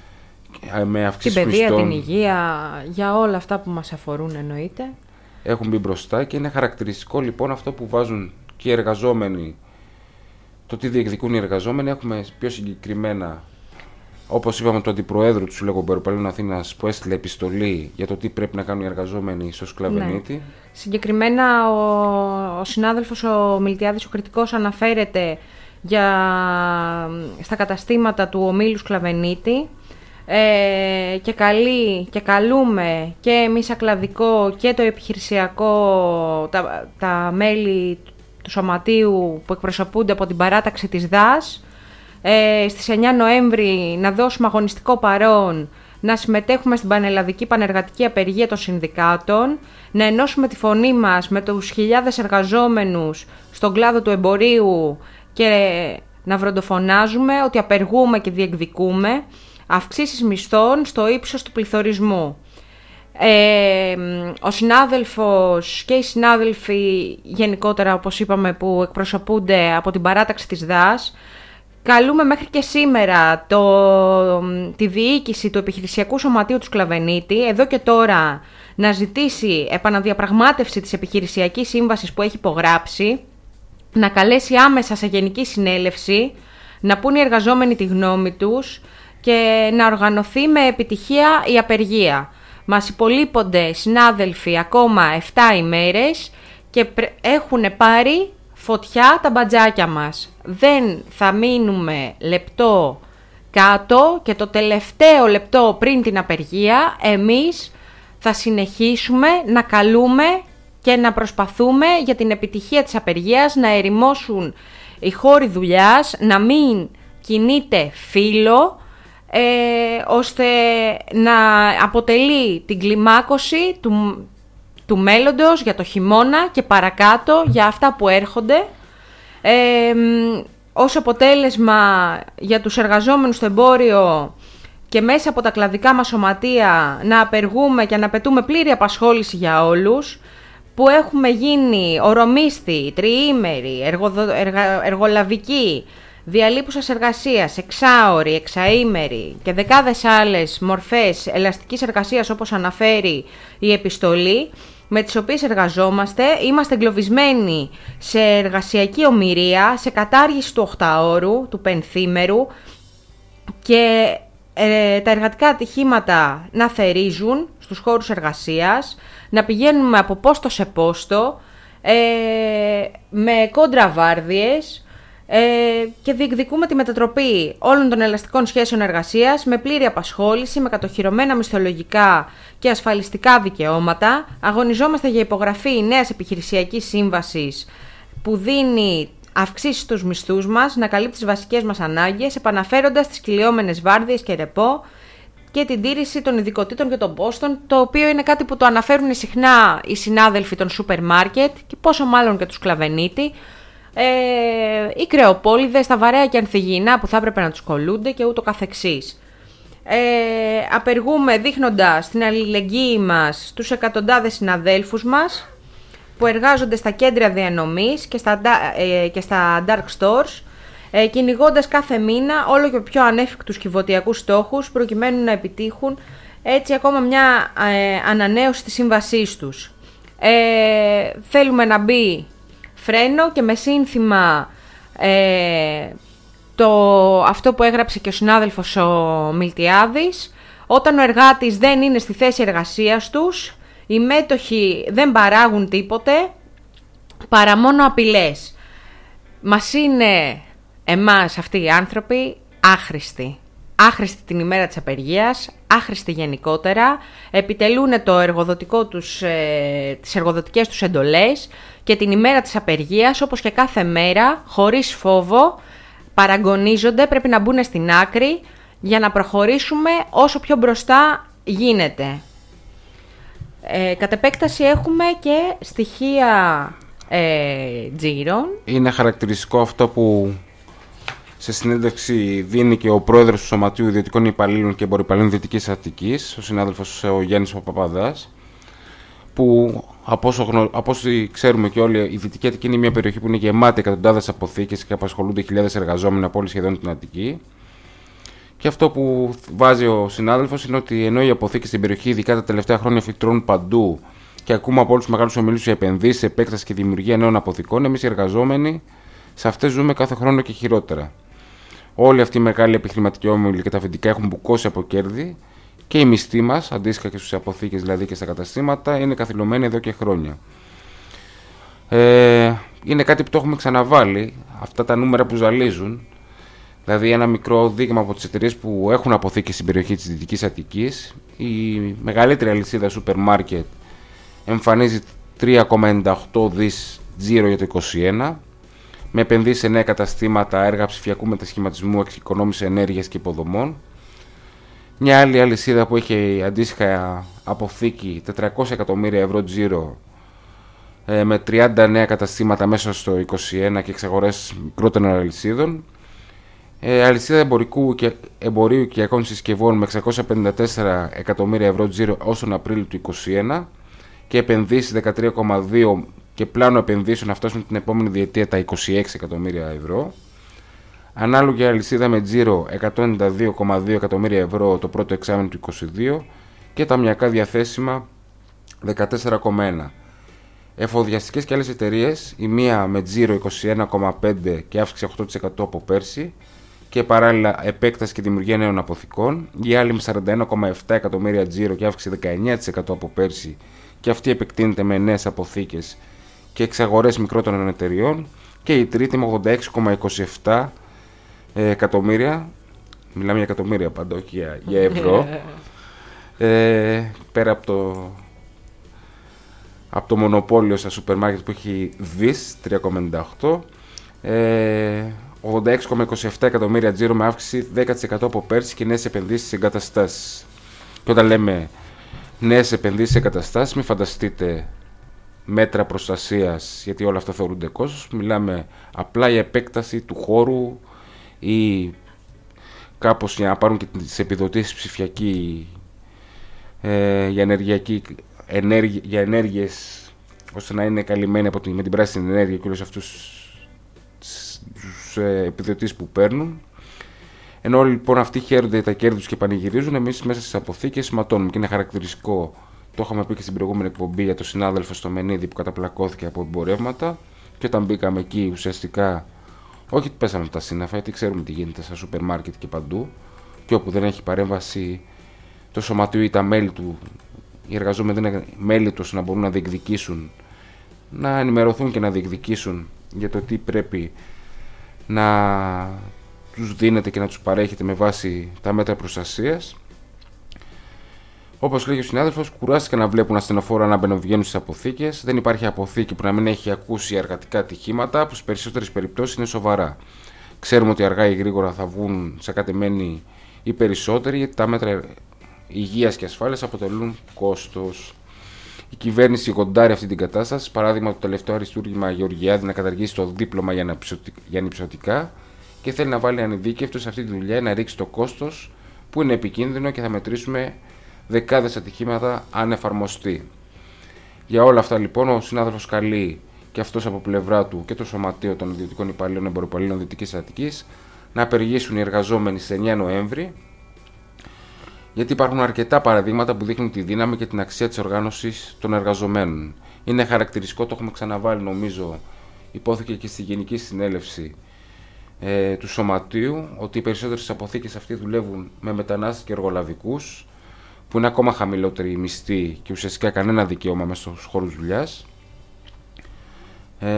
με αυξήσεις την παιδεία, μισθών, την υγεία, για όλα αυτά που μας αφορούν εννοείται. Έχουν μπει μπροστά, και είναι χαρακτηριστικό λοιπόν αυτό που βάζουν και οι εργαζόμενοι, το τι διεκδικούν οι εργαζόμενοι. Έχουμε πιο συγκεκριμένα, όπως είπαμε, τον αντιπροέδρου του Συλλόγου Εμποροπαλλήλων Αθήνας, που έστειλε επιστολή για το τι πρέπει να κάνουν οι εργαζόμενοι στο Σκλαβενίτη. Ναι. Συγκεκριμένα ο, ο συνάδελφος ο Μιλτιάδης, ο κριτικός, αναφέρεται για, στα καταστήματα του ομίλου Σκλαβενίτη, ε, και, καλεί, και καλούμε και εμείς ακλαδικό και το επιχειρησιακό, τα, τα μέλη του σωματείου που εκπροσωπούνται από την παράταξη της ΔΑΣ, Ε, στις εννιά Νοέμβρη να δώσουμε αγωνιστικό παρόν, να συμμετέχουμε στην πανελλαδική πανεργατική απεργία των συνδικάτων, να ενώσουμε τη φωνή μας με τους χιλιάδες εργαζόμενους στον κλάδο του εμπορίου και να βροντοφωνάζουμε ότι απεργούμε και διεκδικούμε αυξήσεις μισθών στο ύψος του πληθωρισμού. Ε, ο συνάδελφος και οι συνάδελφοι γενικότερα, όπως είπαμε, που εκπροσωπούνται από την παράταξη της ΔΑΣ, καλούμε μέχρι και σήμερα το, τη διοίκηση του επιχειρησιακού σωματείου του Σκλαβενίτη εδώ και τώρα να ζητήσει επαναδιαπραγμάτευση της επιχειρησιακής σύμβασης που έχει υπογράψει, να καλέσει άμεσα σε γενική συνέλευση, να πούν οι εργαζόμενοι τη γνώμη τους και να οργανωθεί με επιτυχία η απεργία. Μας υπολείπονται, συνάδελφοι, ακόμα επτά ημέρες και έχουν πάρει φωτιά τα μπατζάκια μας. Δεν θα μείνουμε λεπτό κάτω, και το τελευταίο λεπτό πριν την απεργία εμείς θα συνεχίσουμε να καλούμε και να προσπαθούμε για την επιτυχία της απεργίας, να ερημώσουν οι χώροι δουλειάς, να μην κινείται φύλλο, ε, ώστε να αποτελεί την κλιμάκωση του, του μέλλοντος για το χειμώνα και παρακάτω, για αυτά που έρχονται, ε, ως αποτέλεσμα για τους εργαζόμενους στο εμπόριο και μέσα από τα κλαδικά μας σωματεία να απεργούμε και να πετούμε πλήρη απασχόληση για όλους, που έχουμε γίνει ορομίσθοι, τριήμεροι, εργοδο, εργα, εργολαβικοί, διαλείπουσας εργασίας, εξάωρη, εξαήμερη και δεκάδες άλλες μορφές ελαστικής εργασίας, όπως αναφέρει η επιστολή, με τις οποίες εργαζόμαστε. Είμαστε εγκλωβισμένοι σε εργασιακή ομηρία, σε κατάργηση του οχταώρου, του πενθήμερου, και ε, τα εργατικά ατυχήματα να θερίζουν στους χώρους εργασίας, να πηγαίνουμε από πόστο σε πόστο, ε, με κόντραβάρδιες, ε, και διεκδικούμε τη μετατροπή όλων των ελαστικών σχέσεων εργασίας με πλήρη απασχόληση, με κατοχυρωμένα μισθολογικά και ασφαλιστικά δικαιώματα. Αγωνιζόμαστε για υπογραφή νέας επιχειρησιακής σύμβασης που δίνει αυξήσεις στους μισθούς μας, να καλύπτει τις βασικές μας ανάγκες, επαναφέροντας τις κυλιόμενες βάρδιες και ρεπό και την τήρηση των ειδικοτήτων και των πόστων, το οποίο είναι κάτι που το αναφέρουν συχνά οι συνάδελφοι των σούπερ μάρκετ και πόσο μάλλον και του Σκλαβενίτη, ε, οι κρεοπόληδες, τα βαρέα και ανθυγιεινά που θα έπρεπε να τους κολλούνται και ούτω καθεξής. Ε, απεργούμε δείχνοντας την αλληλεγγύη μας στους εκατοντάδες συναδέλφους μας που εργάζονται στα κέντρα διανομής και στα, ε, και στα dark stores, ε, κυνηγώντας κάθε μήνα όλο και πιο ανέφικτους κυβωτιακούς στόχους προκειμένου να επιτύχουν έτσι ακόμα μια ε, ανανέωση της σύμβασής τους. Ε, θέλουμε να μπει φρένο και με σύνθημα ε, το, αυτό που έγραψε και ο συνάδελφος ο Μιλτιάδης: όταν ο εργάτης δεν είναι στη θέση εργασίας τους, οι μέτοχοι δεν παράγουν τίποτε παρά μόνο απειλές. Μας είναι εμάς αυτοί οι άνθρωποι άχρηστοι. Άχρηστοι την ημέρα της απεργίας, άχρηστοι γενικότερα, επιτελούν το εργοδοτικό τους, ε, τις εργοδοτικές τους εντολές και την ημέρα της απεργίας, όπως και κάθε μέρα, χωρίς φόβο, παραγωνίζονται, πρέπει να μπουν στην άκρη για να προχωρήσουμε όσο πιο μπροστά γίνεται. Ε, κατ' επέκταση έχουμε και στοιχεία ε, τζίρων. Είναι χαρακτηριστικό αυτό που σε συνέντευξη δίνει και ο πρόεδρος του Σωματείου Ιδιωτικών Υπαλλήλων και Εμπορυπαλλήλων Δυτικής Αττικής, ο συνάδελφος ο Γιάννης Παπαδάς, που από όσο, γνω... από όσο ξέρουμε και όλοι, η Δυτική Αττική είναι μια περιοχή που είναι γεμάτη εκατοντάδες αποθήκες και απασχολούνται χιλιάδες εργαζόμενοι από όλη σχεδόν την Αττική. Και αυτό που βάζει ο συνάδελφος είναι ότι ενώ οι αποθήκες στην περιοχή, ειδικά τα τελευταία χρόνια, φυτρώνουν παντού και ακούμε από όλους τους μεγάλους ομίλους για επενδύσεις, επέκταση και δημιουργία νέων αποθηκών, εμείς οι εργαζόμενοι σε αυτές ζούμε κάθε χρόνο και χειρότερα. Όλοι αυτοί οι μεγάλοι επιχειρηματικοί όμιλοι και τα αφεντικά έχουν μπουκώσει από κέρδη και οι μισθοί μας, αντίστοιχα και στις αποθήκες δηλαδή και στα καταστήματα, είναι καθυλωμένοι εδώ και χρόνια. Ε, είναι κάτι που το έχουμε ξαναβάλει, αυτά τα νούμερα που ζαλίζουν. Δηλαδή, ένα μικρό δείγμα από τις εταιρείες που έχουν αποθήκες στην περιοχή της Δυτικής Αττικής. Η μεγαλύτερη αλυσίδα σούπερ μάρκετ εμφανίζει τρία κόμμα ενενήντα οκτώ δις τζίρο για το είκοσι ένα, με επενδύσεις σε νέα καταστήματα, έργα ψηφιακού μετασχηματισμού, εξοικονόμηση ενέργειας και υποδομών. Μια άλλη αλυσίδα που έχει αντίστοιχα αποθήκη τετρακόσια εκατομμύρια ευρώ τζίρο, με τριάντα νέα καταστήματα μέσα στο είκοσι ένα και εξαγορές μικρότερων αλυσίδων. Ε, αλυσίδα εμπορικού και, εμπορίου και οικιακών συσκευών με εξακόσια πενήντα τέσσερα εκατομμύρια ευρώ τζίρο ως τον Απρίλιο του είκοσι ένα και επενδύσεις δεκατρία κόμμα δύο και πλάνο επενδύσεων να φτάσουν την επόμενη διετία τα είκοσι έξι εκατομμύρια ευρώ. Ανάλογη αλυσίδα με τζίρο εκατόν ενενήντα δύο κόμμα δύο εκατομμύρια ευρώ το πρώτο εξάμηνο του είκοσι δύο και ταμιακά διαθέσιμα δεκατέσσερα κόμμα ένα. Εφοδιαστικές και άλλες εταιρείες, η μία με τζίρο είκοσι ένα κόμμα πέντε και αύξηση οκτώ τοις εκατό από πέρσι και παράλληλα επέκταση και δημιουργία νέων αποθηκών, η άλλη με σαράντα ένα κόμμα επτά εκατομμύρια τζίρο και αύξηση δεκαεννέα τοις εκατό από πέρσι και αυτή επεκτείνεται με νέες αποθήκες και εξαγορές μικρότερων εταιριών, και η τρίτη με ογδόντα έξι κόμμα είκοσι επτά εκατομμύρια, μιλάμε για εκατομμύρια πάντα, όχι για, για ευρώ, ε, πέρα από το, από το μονοπόλιο στα σούπερ μάρκετ που έχει δις, τρία κόμμα ενενήντα οκτώ, ε, ογδόντα έξι κόμμα είκοσι επτά εκατομμύρια τζίρο με αύξηση δέκα τοις εκατό από πέρσι και νέες επενδύσεις σε εγκαταστάσεις. Και όταν λέμε νέες επενδύσεις σε εγκαταστάσεις, μην φανταστείτε μέτρα προστασίας, γιατί όλα αυτά θεωρούνται κόστος. Μιλάμε απλά για επέκταση του χώρου ή κάπως για να πάρουν και τις επιδοτήσεις ψηφιακή, ε, για, ενεργειακή, ενέργει, για ενέργειες, ώστε να είναι καλυμμένοι από τη, με την πράσινη ενέργεια και όλους αυτούς τους ε, επιδοτήσεις που παίρνουν. Ενώ όλοι λοιπόν αυτοί χαίρονται τα κέρδη τους και πανηγυρίζουν, εμείς μέσα στις αποθήκες σηματώνουμε. Και είναι χαρακτηριστικό, το είχαμε πει και στην προηγούμενη εκπομπή για το συνάδελφο στο Μενίδη που καταπλακώθηκε από εμπορεύματα. Και όταν μπήκαμε εκεί, ουσιαστικά, όχι ότι πέσαμε από τα σύννεφα, γιατί ξέρουμε τι γίνεται στα σούπερ μάρκετ και παντού. Και όπου δεν έχει παρέμβαση το σωματείο ή τα μέλη του, οι εργαζόμενοι δεν είναι μέλη του να μπορούν να διεκδικήσουν, να ενημερωθούν και να διεκδικήσουν για το τι πρέπει να τους δίνεται και να τους παρέχεται με βάση τα μέτρα προστασίας. Όπως λέγει ο συνάδελφος, κουράστηκαν να βλέπουν ασθενοφόρα να μπαινοβγαίνουν στις αποθήκες. Δεν υπάρχει αποθήκη που να μην έχει ακούσει εργατικά ατυχήματα, που στις περισσότερες περιπτώσεις είναι σοβαρά. Ξέρουμε ότι αργά ή γρήγορα θα βγουν σακατεμένοι οι περισσότεροι, γιατί τα μέτρα υγείας και ασφάλειας αποτελούν κόστος. Η κυβέρνηση γοντάρει αυτή την κατάσταση. Παράδειγμα, το τελευταίο αριστούργημα Γεωργιάδη να καταργήσει το δίπλωμα για ανυψωτικά και θέλει να βάλει ανειδίκευτο σε αυτή τη δουλειά, να ρίξει το κόστος που είναι επικίνδυνο και θα μετρήσουμε δεκάδες ατυχήματα αν εφαρμοστεί. Για όλα αυτά λοιπόν ο συνάδελφος καλεί και αυτός από πλευρά του και το Σωματείο των Ιδιωτικών Υπαλλήλων Εμποροπαλλήλων Δυτικής Αττικής να απεργήσουν οι εργαζόμενοι στις εννέα Νοέμβρη, γιατί υπάρχουν αρκετά παραδείγματα που δείχνουν τη δύναμη και την αξία της οργάνωσης των εργαζομένων. Είναι χαρακτηριστικό, το έχουμε ξαναβάλει νομίζω, υπόθηκε και στη Γενική Συνέλευση ε, του Σωματείου, ότι οι περισσότερες αποθήκες αυτοί δουλεύουν με μετανάστες και εργολαβικούς, που είναι ακόμα χαμηλότερη μισθή και ουσιαστικά κανένα δικαίωμα μέσα στους χώρους δουλειάς. Ε,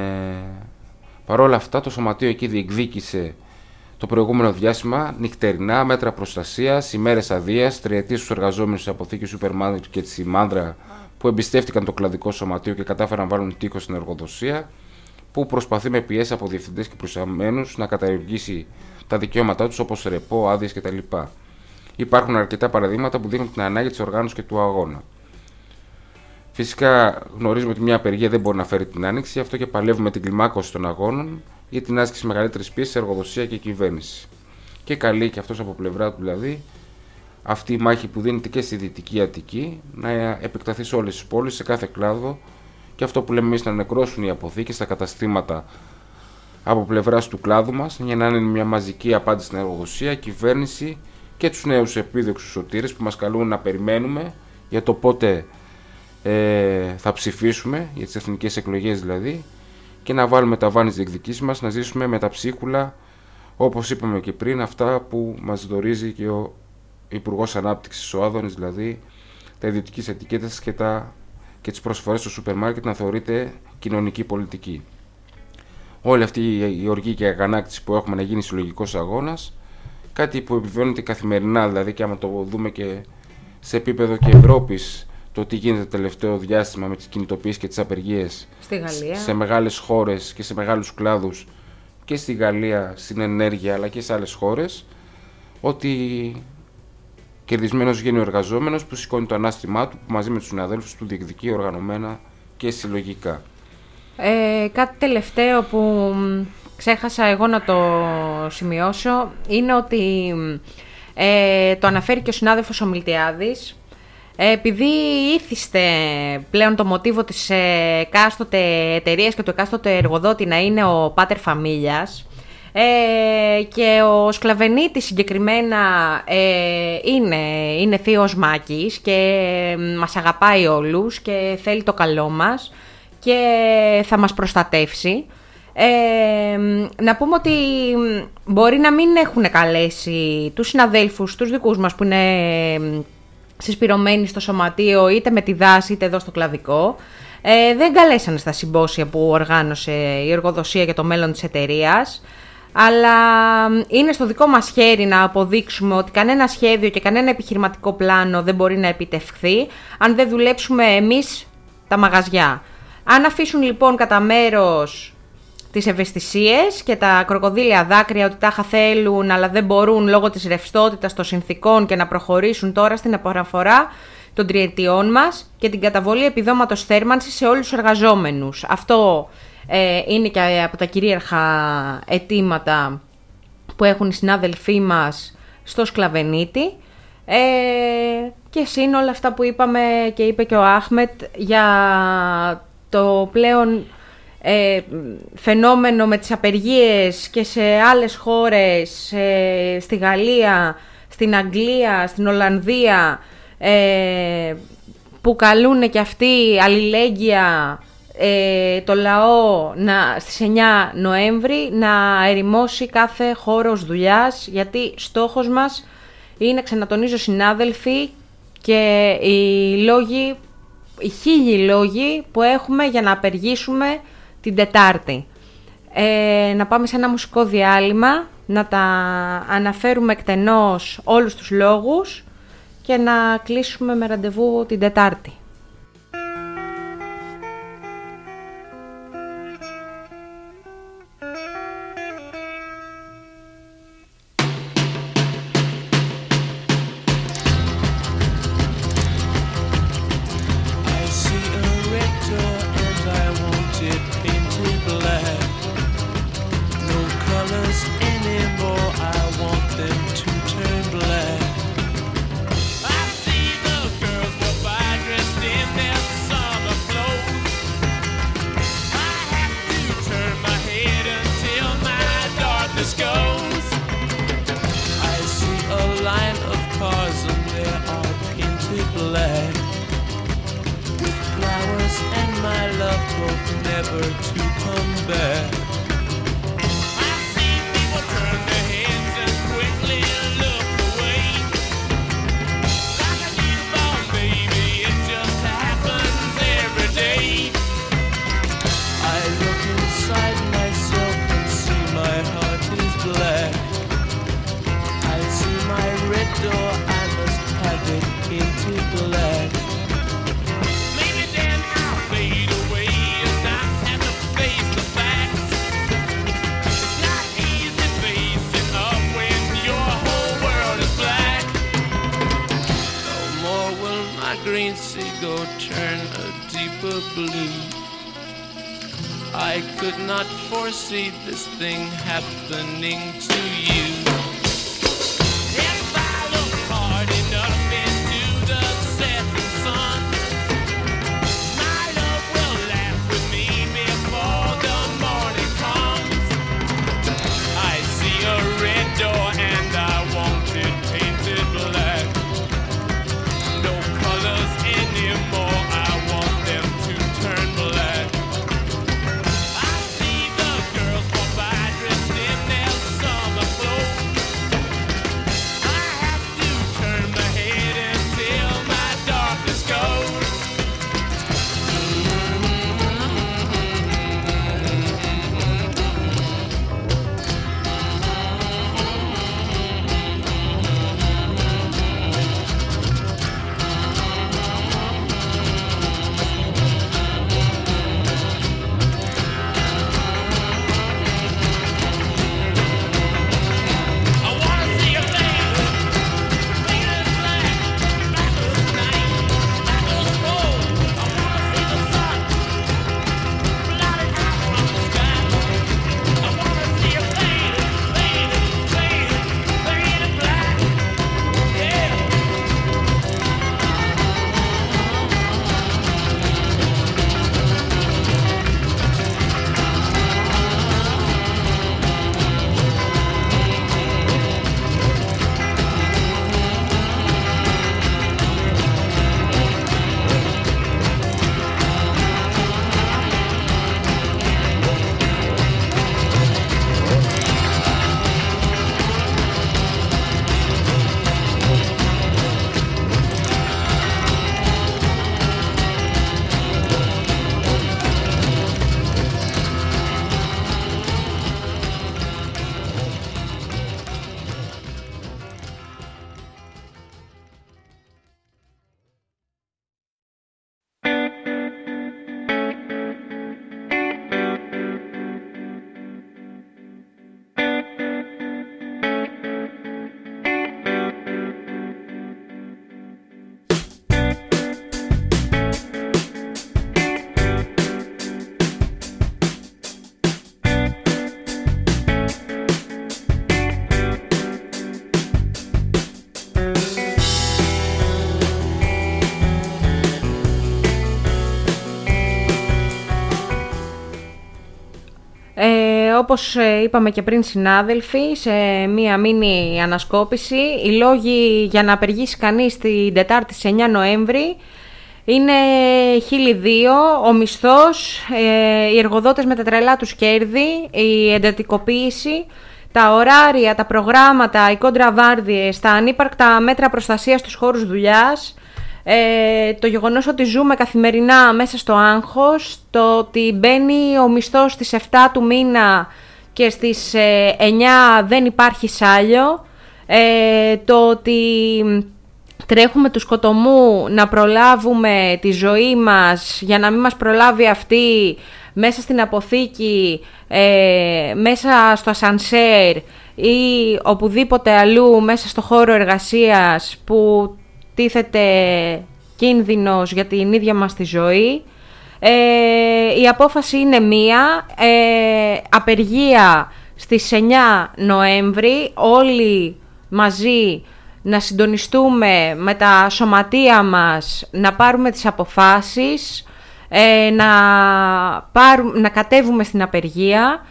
Παρ' όλα αυτά, το Σωματείο εκεί διεκδίκησε το προηγούμενο διάστημα νυχτερινά μέτρα προστασίας, ημέρες αδείας, τριετίες στους εργαζόμενους σε αποθήκη σούπερ μάρκετ και τη Μάνδρα που εμπιστεύτηκαν το κλαδικό σωματείο και κατάφεραν να βάλουν τείχος στην εργοδοσία, που προσπαθεί με πιέσεις από διευθυντές και προσαμένους να καταργήσει τα δικαιώματά τους όπως ρεπό, άδειες κτλ. Υπάρχουν αρκετά παραδείγματα που δείχνουν την ανάγκη της οργάνωσης και του αγώνα. Φυσικά γνωρίζουμε ότι μια απεργία δεν μπορεί να φέρει την άνοιξη, αυτό και παλεύουμε την κλιμάκωση των αγώνων για την άσκηση μεγαλύτερης πίεσης σε εργοδοσία και κυβέρνηση. Και καλεί και αυτός από πλευρά του δηλαδή αυτή η μάχη που δίνεται και στη Δυτική Αττική να επεκταθεί σε όλες τις πόλεις, σε κάθε κλάδο, και αυτό που λέμε εμείς να νεκρώσουν οι αποθήκες, τα καταστήματα από πλευράς του κλάδου μας, για να είναι μια μαζική απάντηση στην εργοδοσία, κυβέρνηση και τους νέους επίδοξους σωτήρες που μας καλούν να περιμένουμε για το πότε ε, θα ψηφίσουμε, για τις εθνικές εκλογές δηλαδή, και να βάλουμε τα βάνη της διεκδικήσης μας, να ζήσουμε με τα ψίχουλα, όπως είπαμε και πριν, αυτά που μας δωρίζει και ο Υπουργός Ανάπτυξης ο Άδωνης, δηλαδή τα ιδιωτικές ετικέτες και, τα, και τις προσφορές στο σούπερ μάρκετ να θεωρείται κοινωνική πολιτική. Όλη αυτή η οργή και η αγανάκτηση που έχουμε να γίνει συλλογικός αγώνας, κάτι που επιβιώνεται καθημερινά, δηλαδή, και άμα το δούμε και σε επίπεδο και Ευρώπης, το τι γίνεται το τελευταίο διάστημα με τις κινητοποιήσεις και τις απεργίες στη Γαλλία, σε μεγάλες χώρες και σε μεγάλους κλάδους, και στη Γαλλία, στην ενέργεια, αλλά και σε άλλες χώρες, ότι κερδισμένος βγαίνει ο εργαζόμενος που σηκώνει το ανάστημά του, που μαζί με τους συναδέλφους του διεκδικεί οργανωμένα και συλλογικά. Ε, κάτι τελευταίο που ξέχασα εγώ να το σημειώσω είναι ότι ε, το αναφέρει και ο συνάδελφος ο Μιλτιάδης. Ε, επειδή ήθιστε πλέον το μοτίβο της εκάστοτε εταιρείας και του εκάστοτε εργοδότη να είναι ο πάτερ φαμίλιας, ε, και ο Σκλαβενίτης συγκεκριμένα ε, είναι, είναι θείος Μάκης και μας αγαπάει όλους και θέλει το καλό μας και θα μας προστατεύσει. Ε, να πούμε ότι μπορεί να μην έχουν καλέσει τους συναδέλφους, τους δικούς μας που είναι συσπηρωμένοι στο σωματείο, είτε με τη δάση είτε εδώ στο κλαδικό. Ε, δεν καλέσανε στα συμπόσια που οργάνωσε η εργοδοσία για το μέλλον της εταιρείας, αλλά είναι στο δικό μας χέρι να αποδείξουμε ότι κανένα σχέδιο και κανένα επιχειρηματικό πλάνο δεν μπορεί να επιτευχθεί αν δεν δουλέψουμε εμείς τα μαγαζιά. Αν αφήσουν λοιπόν κατά μέρος τις ευαισθησίες και τα κροκοδίλια δάκρυα ότι τάχα θέλουν αλλά δεν μπορούν λόγω της ρευστότητας των συνθήκων και να προχωρήσουν τώρα στην επαναφορά των τριετιών μας και την καταβολή επιδόματος θέρμανσης σε όλους τους εργαζόμενους. Αυτό ε, είναι και από τα κυρίαρχα αιτήματα που έχουν οι συνάδελφοί μας στο Σκλαβενίτη. Ε, και συν όλα αυτά που είπαμε και είπε και ο Άχμετ για το πλέον ε, φαινόμενο με τις απεργίες και σε άλλες χώρες, ε, στη Γαλλία, στην Αγγλία, στην Ολλανδία, ε, που καλούν και αυτοί αλληλέγγυα ε, το λαό να, στις εννέα Νοέμβρη να ερημώσει κάθε χώρος δουλειάς, γιατί στόχος μας είναι, ξανατονίζω συνάδελφοι, και οι λόγοι, οι χίλιοι λόγοι που έχουμε για να απεργήσουμε την Τετάρτη. Ε, να πάμε σε ένα μουσικό διάλειμμα, να τα αναφέρουμε εκτενώς όλους τους λόγους και να κλείσουμε με ραντεβού την Τετάρτη. Anymore, I want them to turn black. both never to come back. I see people turn their heads and quickly look away. Like a newborn baby, it just happens every day. I look inside myself and see my heart is black. I see my red door, I must have it painted black. Maybe then I'll fade away and not have to face the facts. It's not easy facing up when your whole world is black. No more will my green seagull turn a deeper blue. I could not foresee this thing happening to you. If I look hard enough into the setting sun, my love will laugh with me before the morning comes. I see a red door and I want it painted black. No colors anymore, I want them to turn black. I see the girls walk by dressed in their summer clothes. I have to turn my head until my darkness goes. I wanna see a baby, faded black, black as night, black as gold. I wanna see the sun, blotted out from the sky. I wanna see a faded, faded, faded, faded black. Yeah. Ε, όπως ε, είπαμε και πριν συνάδελφοι, σε μία μίνι ανασκόπηση, οι λόγοι για να απεργήσει κανείς την Τετάρτη στις εννιά Νοέμβρη είναι χίλιοι δύο, ο μισθός, ε, οι εργοδότες με τα τρελά τους κέρδη, η εντατικοποίηση, τα ωράρια, τα προγράμματα, οι κοντραβάρδιες, τα ανύπαρκτα μέτρα προστασίας στους χώρους δουλειάς, ε, το γεγονός ότι ζούμε καθημερινά μέσα στο άγχος, το ότι μπαίνει ο μισθός στις επτά του μήνα και στις ε, εννιά δεν υπάρχει σάλιο, ε, το ότι τρέχουμε του σκοτωμού να προλάβουμε τη ζωή μας για να μην μας προλάβει αυτή μέσα στην αποθήκη, ε, μέσα στο ασανσέρ ή οπουδήποτε αλλού μέσα στο χώρο εργασίας που τίθεται κίνδυνος για την ίδια μας τη ζωή. Ε, η απόφαση είναι μία, ε, απεργία στις εννιά Νοέμβρη, όλοι μαζί να συντονιστούμε με τα σωματεία μας, να πάρουμε τις αποφάσεις, ε, να, πάρουμε, να κατέβουμε στην απεργία,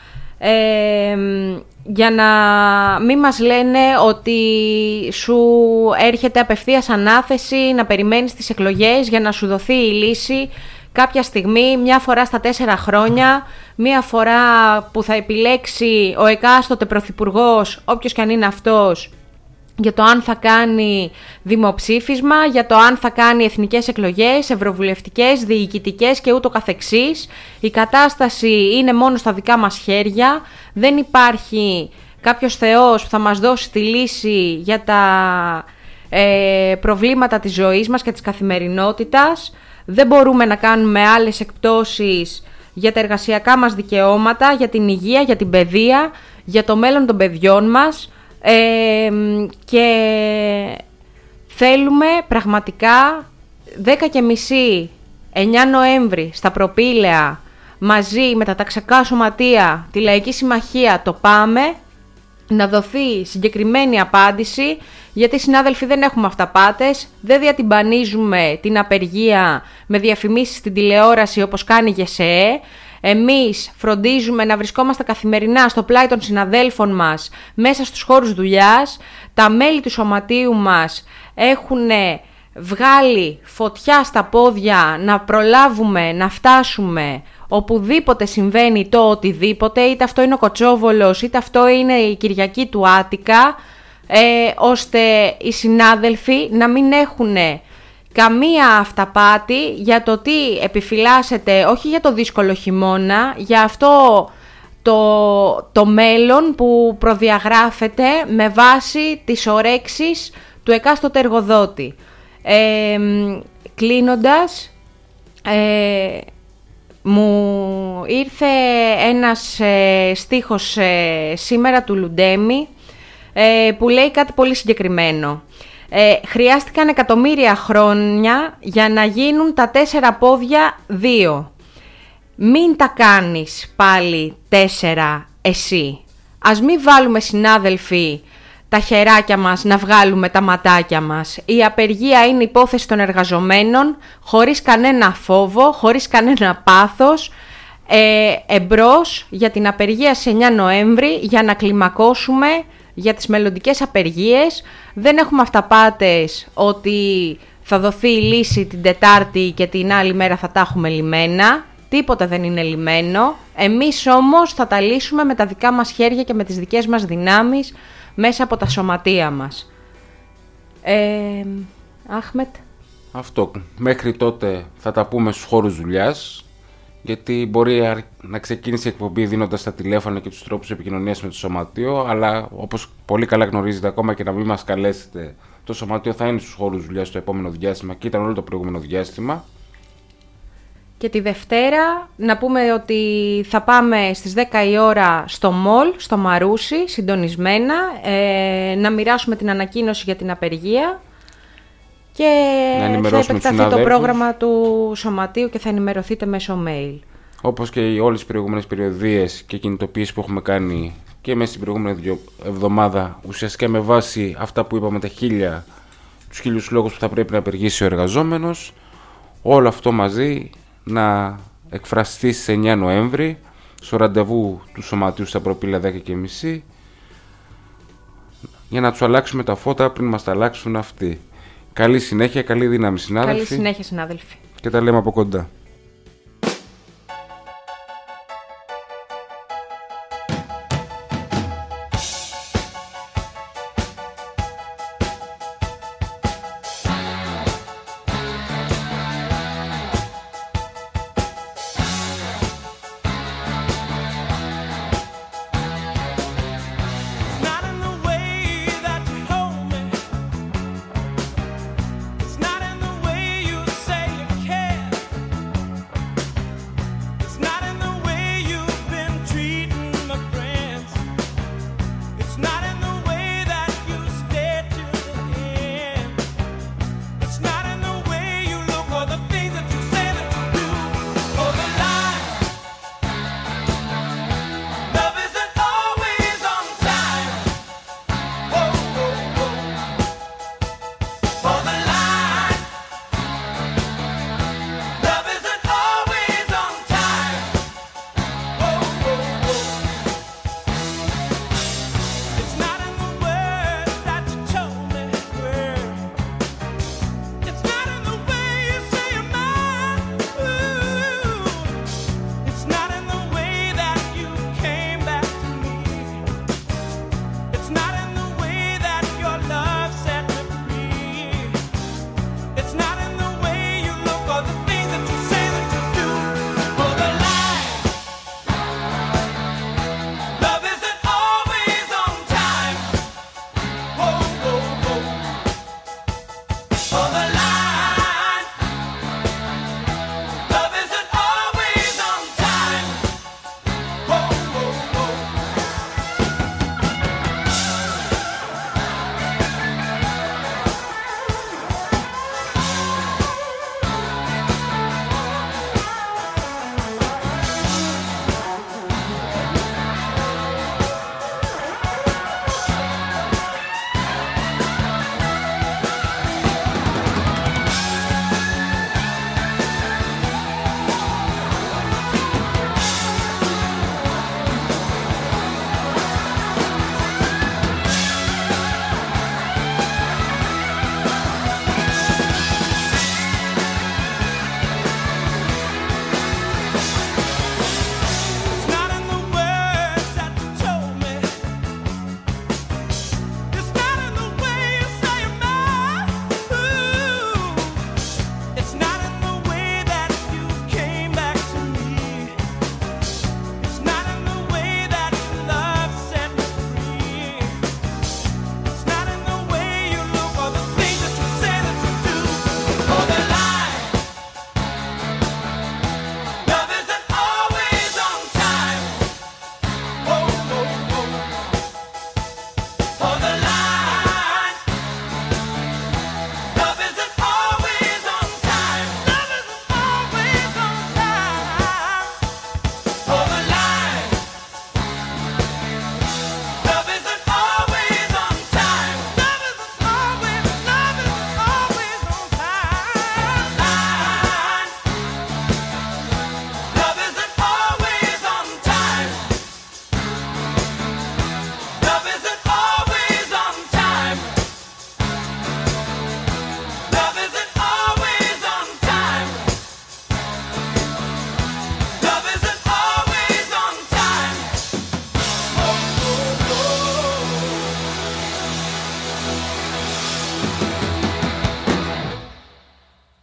ε, για να μην μας λένε ότι σου έρχεται απευθείας ανάθεση να περιμένεις τις εκλογές για να σου δοθεί η λύση κάποια στιγμή, μια φορά στα τέσσερα χρόνια, μια φορά που θα επιλέξει ο εκάστοτε πρωθυπουργός, όποιος και αν είναι αυτός, για το αν θα κάνει δημοψήφισμα, για το αν θα κάνει εθνικές εκλογές, ευρωβουλευτικές, διοικητικές και ούτω καθεξής. Η κατάσταση είναι μόνο στα δικά μας χέρια, δεν υπάρχει κάποιος θεός που θα μας δώσει τη λύση για τα ε, προβλήματα της ζωής μας και της καθημερινότητας. Δεν μπορούμε να κάνουμε άλλες εκπτώσεις για τα εργασιακά μας δικαιώματα, για την υγεία, για την παιδεία, για το μέλλον των παιδιών μας. Ε, και θέλουμε πραγματικά δέκα και μισή εννιά Νοέμβρη στα Προπήλαια, μαζί με τα ταξικά σωματεία, τη Λαϊκή Συμμαχία, το Πάμε, να δοθεί συγκεκριμένη απάντηση, γιατί συνάδελφοι δεν έχουμε αυταπάτες, δεν διατυμπανίζουμε την απεργία με διαφημίσεις στην τηλεόραση όπως κάνει η ΓΕΣΕΕ. Εμείς φροντίζουμε να βρισκόμαστε καθημερινά στο πλάι των συναδέλφων μας μέσα στους χώρους δουλειάς. Τα μέλη του σωματείου μας έχουν βγάλει φωτιά στα πόδια να προλάβουμε να φτάσουμε οπουδήποτε συμβαίνει το οτιδήποτε, είτε αυτό είναι ο Κοτσόβολος, είτε αυτό είναι η Κυριακή του Άτικα, ε, ώστε οι συνάδελφοι να μην έχουν καμία αυταπάτη για το τι επιφυλάσσεται, όχι για το δύσκολο χειμώνα, για αυτό το, το μέλλον που προδιαγράφεται με βάση τις ορέξεις του εκάστοτε εργοδότη. Ε, κλείνοντας, ε, μου ήρθε ένας ε, στίχος ε, σήμερα του Λουντέμι ε, που λέει κάτι πολύ συγκεκριμένο. Ε, χρειάστηκαν εκατομμύρια χρόνια για να γίνουν τα τέσσερα πόδια δύο. Μην τα κάνεις πάλι τέσσερα εσύ. Ας μην βάλουμε, συνάδελφοι, τα χεράκια μας να βγάλουμε τα ματάκια μας. Η απεργία είναι υπόθεση των εργαζομένων, χωρίς κανένα φόβο, χωρίς κανένα πάθος. Ε, εμπρός για την απεργία σε εννιά Νοέμβρη, για να κλιμακώσουμε για τις μελλοντικές απεργίες. Δεν έχουμε αυταπάτες ότι θα δοθεί η λύση την Τετάρτη και την άλλη μέρα θα τα έχουμε λυμμένα. Τίποτα δεν είναι λυμμένο. Εμείς όμως θα τα λύσουμε με τα δικά μας χέρια και με τις δικές μας δυνάμεις μέσα από τα σωματεία μας. Ε, Άχμετ. Αυτό. Μέχρι τότε θα τα πούμε στους χώρους δουλειάς, γιατί μπορεί να ξεκίνησε η εκπομπή δίνοντας τα τηλέφωνα και τους τρόπους επικοινωνίας με το σωματείο, αλλά όπως πολύ καλά γνωρίζετε, ακόμα και να μην μας καλέσετε, το σωματείο θα είναι στους χώρους δουλειάς το επόμενο διάστημα και ήταν όλο το προηγούμενο διάστημα. Και τη Δευτέρα να πούμε ότι θα πάμε στις δέκα η ώρα στο Μολ, στο Μαρούσι, συντονισμένα, ε, να μοιράσουμε την ανακοίνωση για την απεργία και θα επεκταθεί το πρόγραμμα του σωματείου και θα ενημερωθείτε μέσω mail. Όπως και οι όλες τις προηγούμενες περιοδίες και κινητοποιήσεις που έχουμε κάνει και μέσα στην προηγούμενη εβδομάδα, ουσιαστικά με βάση αυτά που είπαμε, τα χίλια, τους χίλιους λόγους που θα πρέπει να απεργήσει ο εργαζόμενος, όλο αυτό μαζί να εκφραστεί στις εννιά Νοέμβρη στο ραντεβού του σωματείου στα Προπήλαια δέκα και μισή, για να τους αλλάξουμε τα φώτα πριν μας τα αλλάξουν αυτοί. Καλή συνέχεια, καλή δύναμη συνάδελφοι. Καλή συνέχεια συνάδελφοι. Και τα λέμε από κοντά.